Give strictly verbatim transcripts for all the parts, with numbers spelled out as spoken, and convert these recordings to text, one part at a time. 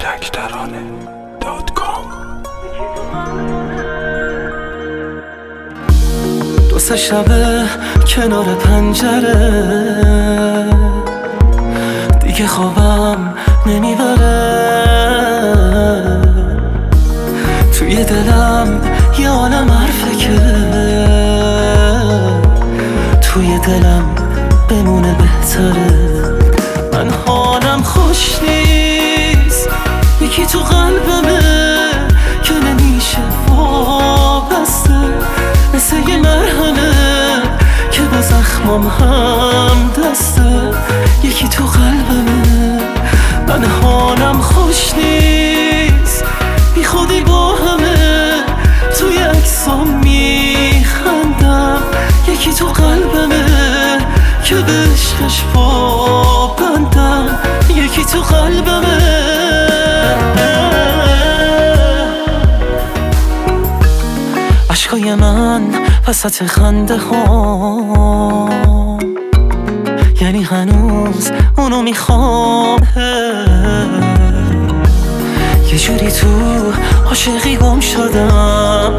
تک ترانه دات کام. دو سه شبه کنار پنجره دیگه خوابم نمیبره، توی دلم یه عالم حرفه که توی دلم بمونه بهتره. من حالم خوش نیست، یکی تو قلبمه که نمیشه وابسته، مثل یه مرهمه که با زخمام هم دسته. یکی تو قلبمه، من حالم خوش نیست، بی خودی با همه توی عکسام میخندم. یکی تو قلبمه که به عشقش پابندم. یکی تو قلبمه، عشقای من وسط خنده ها، یعنی هنوز اونو میخوام. یه جوری تو عاشقی گم شدم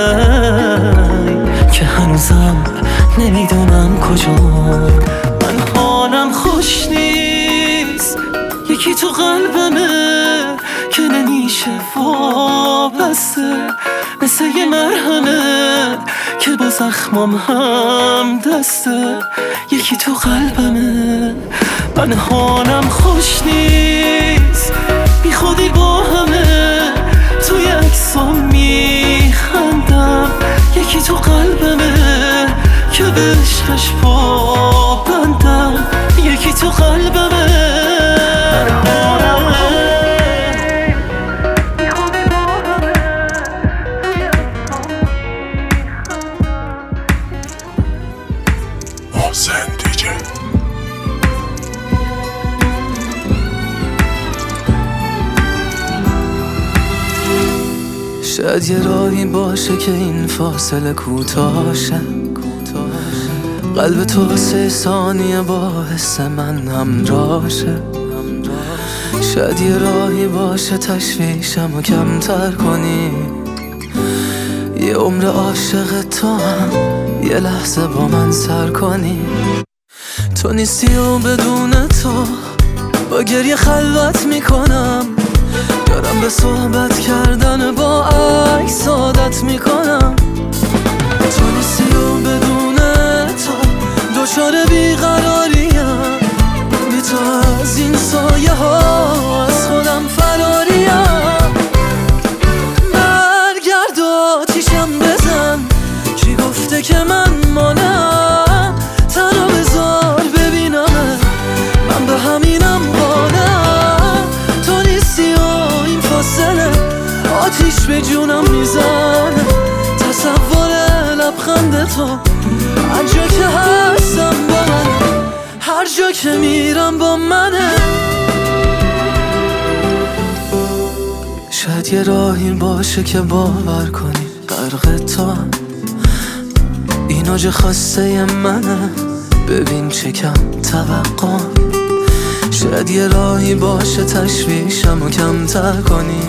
که هنوزم نمیدونم کجا. من حالم خوش نیست، یکی تو قلبمه که نمیشه وابسته، مثل یه مرهمه که با زخمام هم دسته. یکی تو قلبمه، من حالم خوش نیست، بی خودی با همه توی عکسام میخندم. یکی تو قلبمه که به عشقش پابندم. یکی تو قلبمه، شاید یه راهی باشه که این فاصله کوتاه شه، قلب تو واسه ثانیه با حس من همراه شه. شاید یه راهی باشه تشویشم و کمتر کنی، یه عمر عاشق تو هم یه لحظه با من سر کنی. تو نیستی و بدون تو با گریه خلوت میکنم، دارم به صحبت کردن با عکس عادت میکنم. تو نیستی و بدون تو دچار بیقراریم، بی تو از این سایه ها از خودم فراریم. برگرد آتیشم بزن، کی گفته که من مانم؟ تنها بذار ببینم من به همینم قانم. تو نیستی و این فاصله آتیش به جونم میزنه، تصور لبخند تو هر جا که هستم با منه، هر جا که میرم با منه. شاید یه راهی باشه که باور کنی غرق تو هم، این اوج خواسته منه، ببین چه کم توقع. شاید یه راهی باشه تشویشم و کمتر کنی،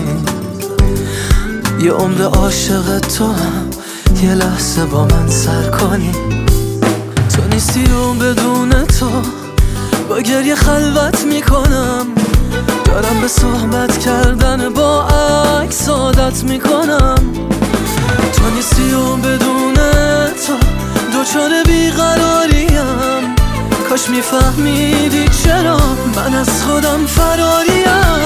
یه عمر عاشق تو هم یه لحظه با من سر کنی. تو نیستی و بدون تو با گریه خلوت میکنم، دارم به صحبت کردن با عکس عادت میکنم. تو نیستی و بدون تو دچار بیقراریم، کاش میفهمیدی چرا من از خودم فراریم.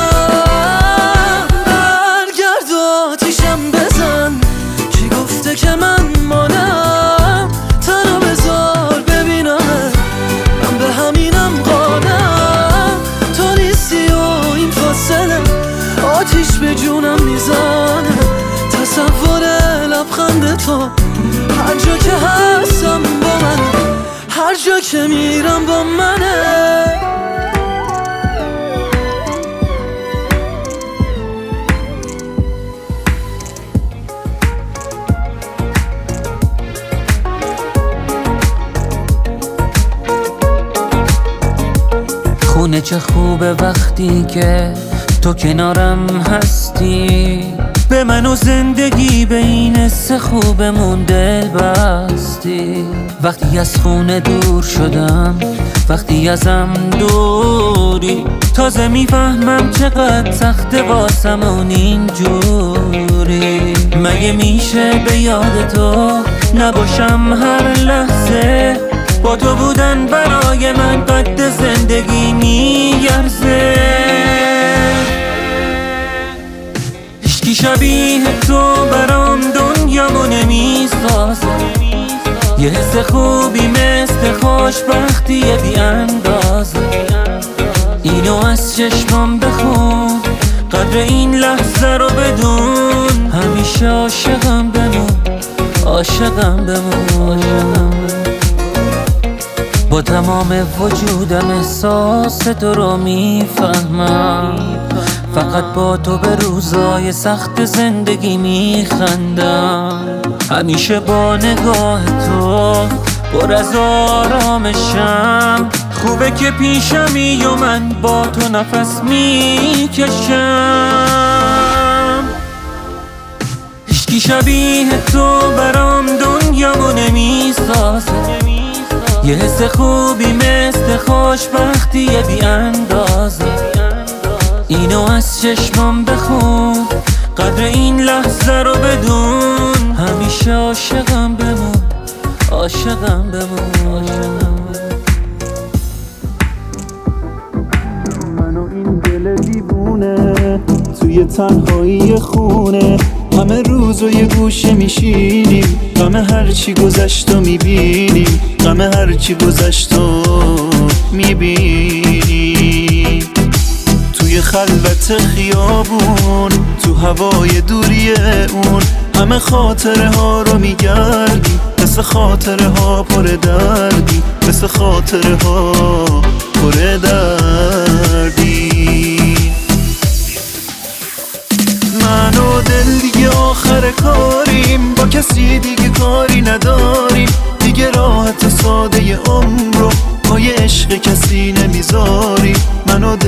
برگرد آتیشم بزن، کی گفته که من مانم؟ تنها بذار ببینم من به همینم قانم. تو نیستی و این فاصله آتیش به جونم میزنه، تصور لبخند تو هر جا که هستم با منه، هر جا که میرم با منه. خونه چه خوبه وقتی که تو کنارم هستی، به من و زندگی به این حس خوبمون دل بستی. وقتی از خونه دور شدم، وقتی ازم دوری، تازه میفهمم چقدر سخته واسمون اینجوری. مگه میشه به یاد تو نباشم هر لحظه؟ با تو بودن برای من قد زندگی میارزه. هیچکی شبیه تو برام دنیامو نمیسازه. یه حس خوبی مثل خوشبختی بی اندازه. اینو از چشمام بخون، قدر این لحظه رو بدون. همیشه عاشقم بمون، عاشقم بمون. با تمام وجودم احساس تو رو میفهمم، فقط با تو به روزای سخت زندگی میخندم. همیشه با نگاه تو پر از آرامشم. خوبه که پیشمی و من با تو نفس میکشم. هیچکی شبیه تو برام دنیامو نمیسازه. یه حس خوبی مثل خوشبختی بی اندازه. اینو از چشمام بخون، قدر این لحظه رو بدون. همیشه عاشقم بمون، عاشقم بمون. من و این دل دیوونه توی تنهایی خونه، همه روز و یه گوشه میشینیم، غم هرچی گذشت و میبینیم، غم هرچی گذشت و میبینیم. توی خلوت خیابون، تو هوای دوری اون، همه خاطره ها رو میگردیم، مثل خاطره ها پر دردی، مثل خاطره ها پر دردی. من و دل دیگه آخر کاریم، با کسی دیگه کاری نداریم. دیگه راحت ساده عمر رو پای عشق کسی نمیذاریم. من و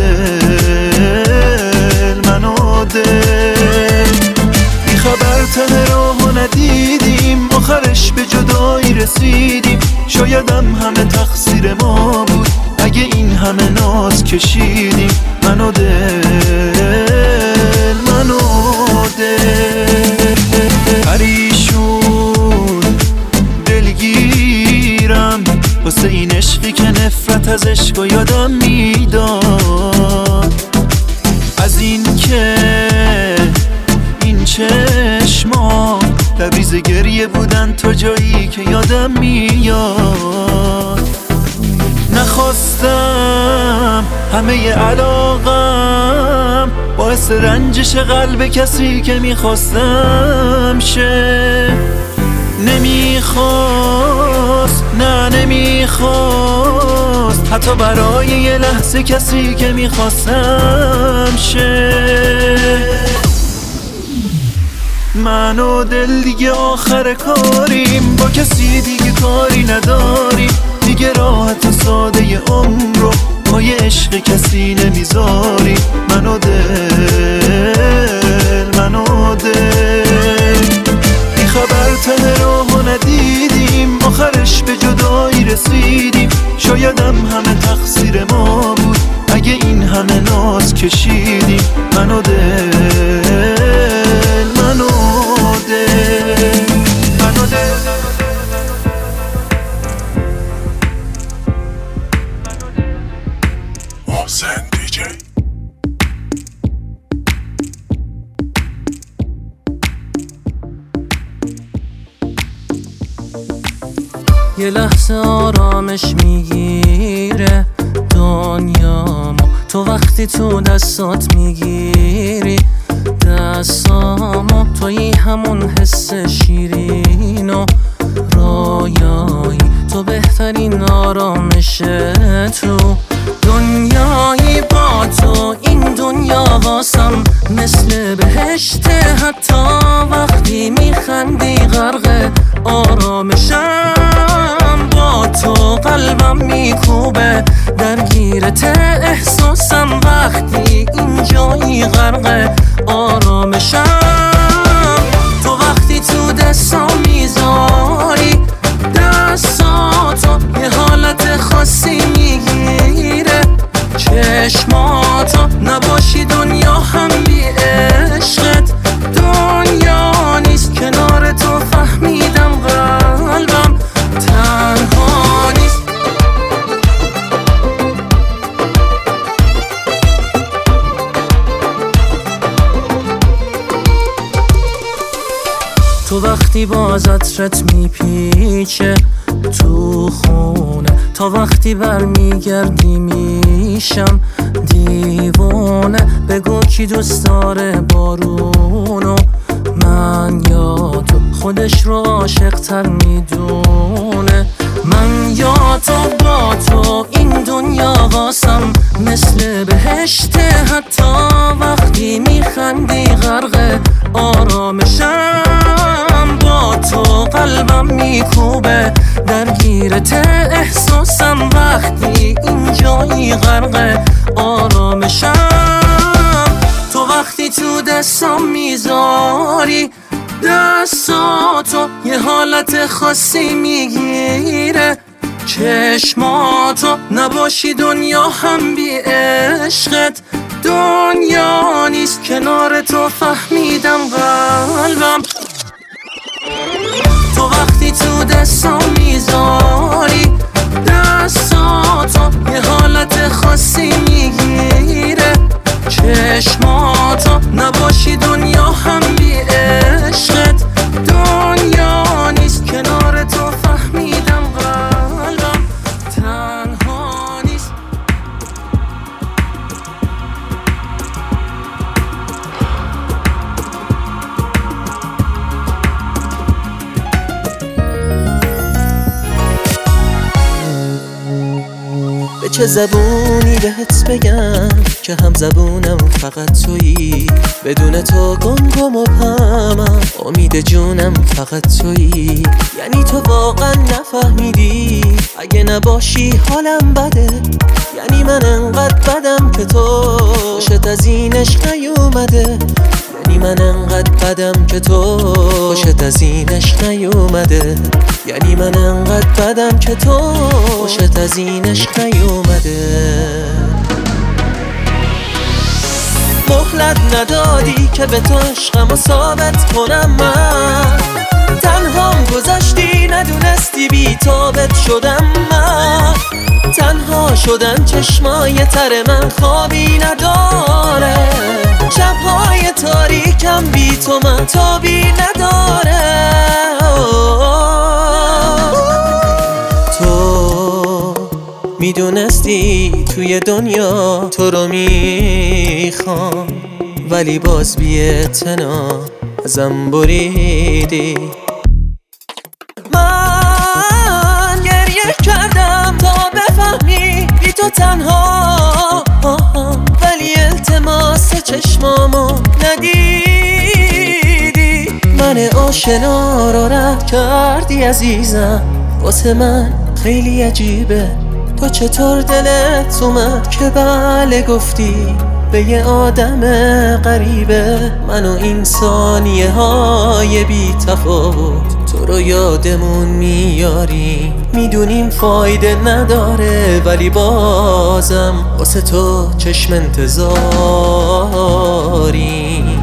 دل، من و دل، بی خبر ته راهو ندیدیم، آخرش به جدایی رسیدیم. شایدم همه تقصیر ما بود اگه این همه ناز کشیدیم. من و دل، من و دل، پریشون دلگیرم واسه این عشقی که نفرت از عشق و یادم میداد. از این که این چشما لبریز گریه بودن تا جایی که یادم میاد. نخواستم همه علاقم باعث رنجش قلب کسی که میخواستم شه. نمیخواست، نه نمیخواست، حتی برای یه لحظه کسی که میخواستم شه. من و دل دیگه آخر کاریم، با کسی دیگه کاری نداریم. دیگه راحت ساده عمر رو پای عشق کسی نمیذاریم. من و دل، من و دل، بی خبر ته راهو ندیدیم، آخرش به جدایی رسیدیم. شایدم همه تقصیر ما بود اگه این همه ناز کشیدیم. من و دل، من و دل، من و دل. محسن دیجی. یه لحظه آرامش میگیره دنیامو، تو وقتی تو دستات میگیری دستامو. توی همون حس شیرین و رویایی، تو بهترین آرامش تو دنیایی. با تو این دنیا واسم مثل بهشت، حتی وقتی میخندی غرق آرامشم. با تو قلبم میکوبه در درگیرت احساسم وقتی اینجایی غرق آرامشم. تو وقتی تو دستام میذاری دستاتو یه حالت خاصی میگیره چشماتو، نباشی دنیا هم بی عشقت دنیا نیست. کنار تو فهمیدم قلبم تنها نیست. تو وقتی باز عطرت میپیچه تو خونه، تا وقتی برمیگردی میشم دیوونه. بگو کی دوست داره بارونو، من یا تو؟ خودش رو عاشق تر میدونه. من یا تو؟ با تو این دنیا واسم مثل بهشته، حتی وقتی میخندی غرق آرامشم. با تو قلبم میکوبه درگیرت احساسم وقتی اینجایی غرق آرامشم. تو وقتی تو دستام میذاری دستاتو یه حالت خاصی میگیره چشماتو، نباشی دنیا هم بی عشقت دنیا نیست. کنار تو فهمیدم قلبم. تو وقتی تو دستام میذاری دستاتو یه حالت خاصی میگیره چشماتو، نباشی دنیا هم بی عشقت دنیا نیست. کنار تو فهمیدم قلبم تنها نیست. به چه زبونی بهت بگم که هم زبونم فقط تویی، بدون تو گم گم و پمم، امید جونم فقط تویی. یعنی تو واقعا نفهمیدی اگه نباشی حالم بده، یعنی من انقدر بدم که تو خوشت از این عشق نیومده، یعنی من انقدر بدم که تو خوشت از این عشق نیومده، یعنی من انقدر بدم که تو خوشت از این عشق نیومده. مهلت ندادی که به تو عشقمو ثابت کنم، من تنهام گذاشتی ندونستی بی تابت شدم. من تنها شدن چشمای تر من خوابی نداره، شبهای تاریکم بی تو من تابی نداره. تو میدونستی توی دنیا تو رو میخوام، ولی باز بی اعتنا ازم بریدی. من گریه کردم تا بفهمی بی تو تنها، ولی التماس چشمامو ندیدی. من آشنا رو رد کردی عزیزم، واسه من خیلی عجیبه تو چطور دلت اومد که بله گفتی به یه آدم غریبه. من و این ثانیه های بی تفاوت تو رو یادمون میاریم، میدونیم فایده نداره ولی بازم واسه تو چشم انتظاریم.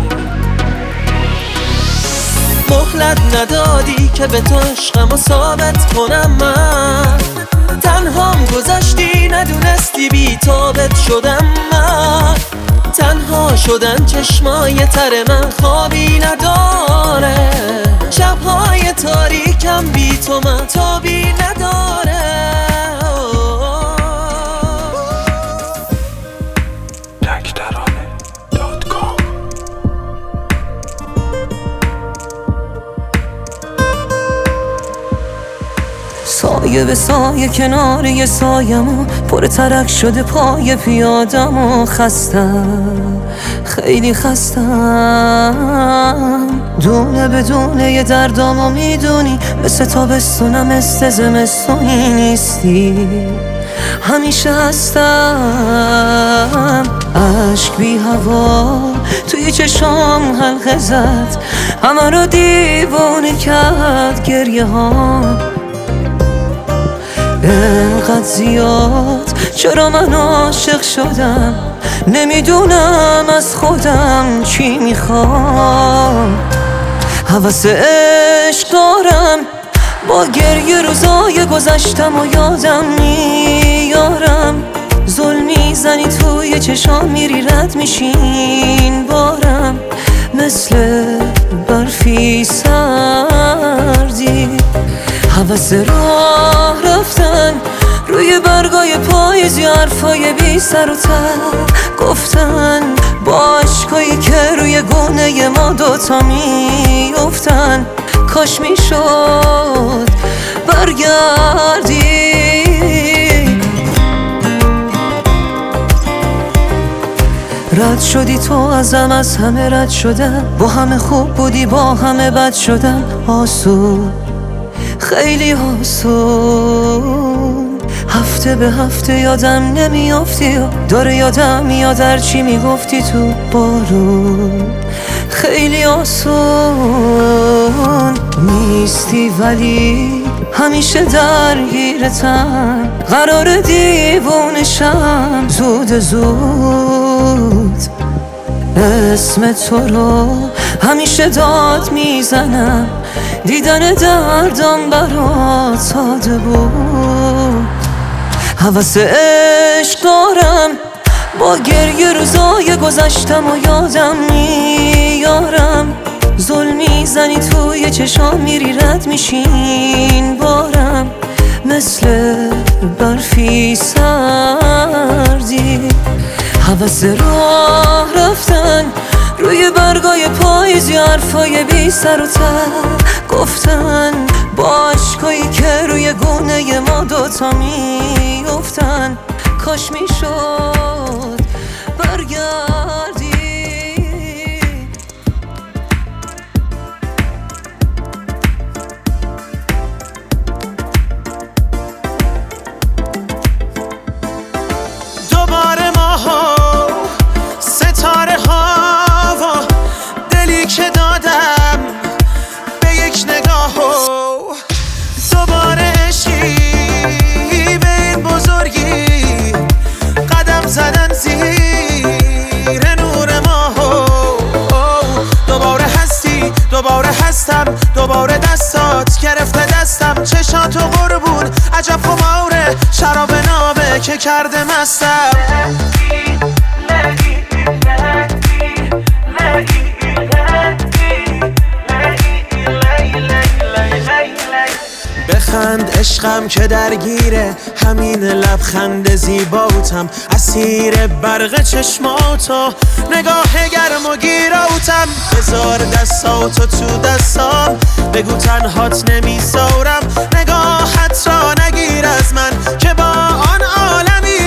مهلت ندادی که به تو عشقمو ثابت کنم، من تنهام گذاشتی ندونستی بی تابت شدم. من تنها شدن چشمای تر من خوابی نداره، شبهای تاریکم بی تو من تابی نداره. سایه به سایه کنار یه سایمو پر ترک شده پای پیادمو، خستم خیلی خستم. دونه به دونه یه دردامو میدونی، مثل تابستونم مثل زمستونی نیستی. همیشه هستم. عشق بی هوا توی چشام حلقه زد، همه رو دیوانه کرد گریه ها. انقدر زیاد چرا من عاشق شدم، نمیدونم از خودم چی میخوام. هوس عشق دارم، با گریه روزای گذشتم و یادم میارم. ظلم میزنی توی چشام، میری رد میشین بارم، مثل برفی سردی. هوس راه رفتن روی برگای پاییزی، حرفای بی سر و ته گفتن، با عشقایی که روی گونه ما دوتا میافتن. کاش میشد برگردی. رد شدی تو ازم، از همه رد شدم، با همه خوب بودی با همه بد شدم. آسون، خیلی آسون، هفته به هفته یادم نمیافتی، داره یادم میاد هرچی میگفتی تو بارون. خیلی آسون نیستی ولی همیشه درگیرتم، قرار دیوونشم زود زود. اسم تو رو همیشه داد میزنم، دیدن دردم برات ساده بود. هوس عشق دارم، با گریه روزای گذشتم و یادم میارم. ظلم میزنی توی چشام، میری رد میشین بارم، مثل برفی سردی. هوس راه رفتن روی برگای پاییزی، حرفای بی سر و ته گفتن، با عشقایی که روی گونه ما دوتا میافتن. کاش میشد برگردی. دوباره ماها، ستاره ها و دلی که دادم به یک نگاه، و دوباره عشقی به این بزرگی، قدم زدن زیر نور ما. دوباره هستی، دوباره هستم، دوباره دستات گرفته دستم، چشاتو قربون عجب خماره، شراب نابه که کرده مستم. بخند عشقم که درگیره همین لبخند زیباتم، اسیر برق چشماتو، نگاه گرم و گیراتم. بذار دستاتو تو دستام، بگو تنهات نمیذارم، نگاهت را نگیر از من که با آن عالمی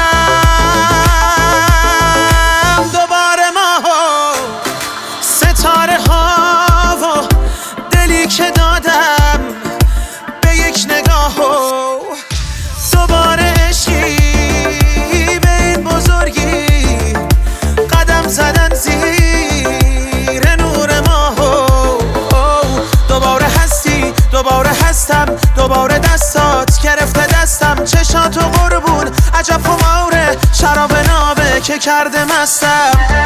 دارم. دوباره ماها، ستاره ها و دلی که دادم به یک نگاه، و دوباره عشقی به این بزرگی، قدم زدن زیر نور ما. دوباره هستی، دوباره هستم، دوباره دستات گرفته دستم، چشاتو قربون عجب خماره، شراب نابه که کرده مستم.